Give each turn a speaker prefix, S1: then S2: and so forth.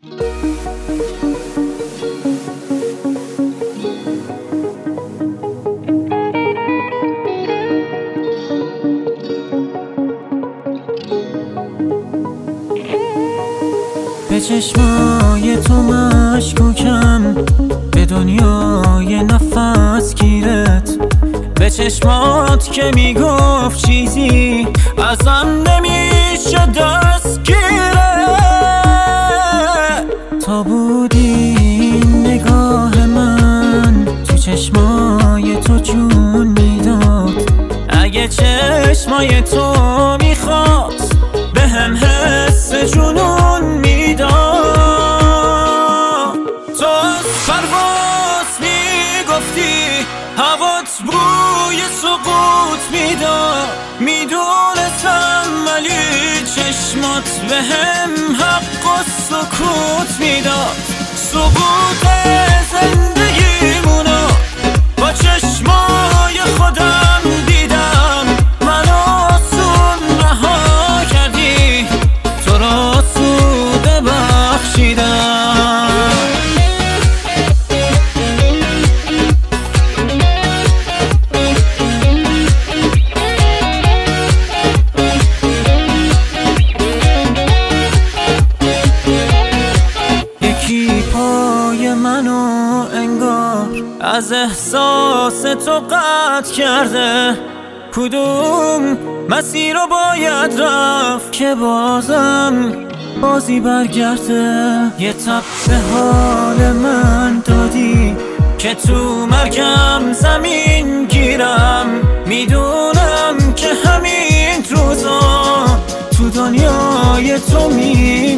S1: به چشمای تو مشکوکم، به دنیای نفس گیرت، به چشمات که میگفت چیزی ازم نمیشه دستگیره. تا بودی نگاه من تو چشمای تو جون میداد، اگه چشمای تو میخواست به هم حس جنون میداد. تو از پرواز میگفتی هوات بوی سقوط میداد، میدونستم ولی چشمات به هم حق و سکوت میداد. سقوط زندگیمونو با چشمای خودم دیدم، منو آسون رها کردی، تو را سوده بخشیدم. یکی پای منو انگار از احساس تو قطع کرده، کدوم مسیر رو باید رفت که بازم بازی برگرده. یه تب به حال من دادی که تو مرگم زمین گیرم، میدونم که همین روزا تو دنیای تو